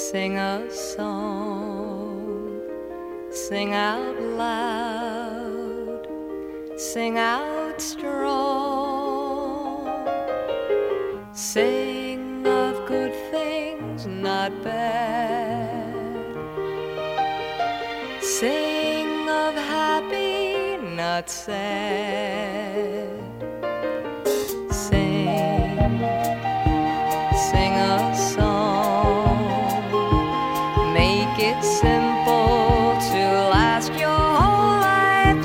Sing a song, sing out loud, sing out strong. Sing of good things, not bad. Sing of happy, not sad. Sing, sing a song. Make it simple to last your whole life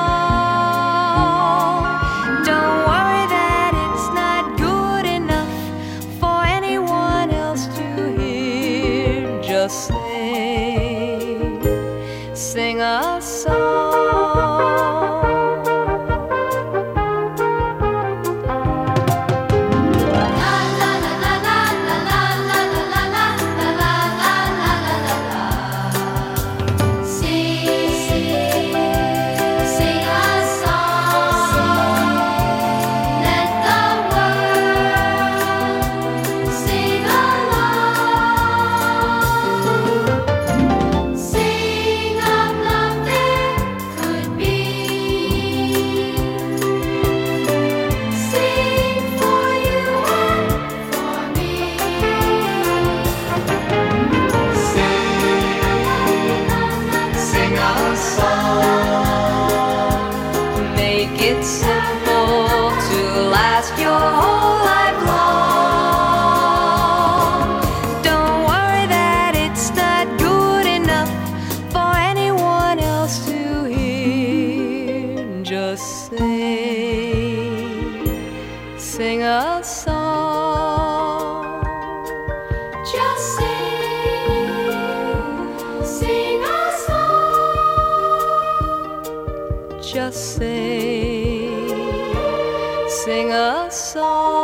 long. Don't worry that it's not good enough for anyone else to hear. Just sing, sing a song. Make it simple to last your whole life long. Don't worry that it's not good enough for anyone else to hear. Just sing, sing a song. Just sing, sing a song. Just sing, sing a song.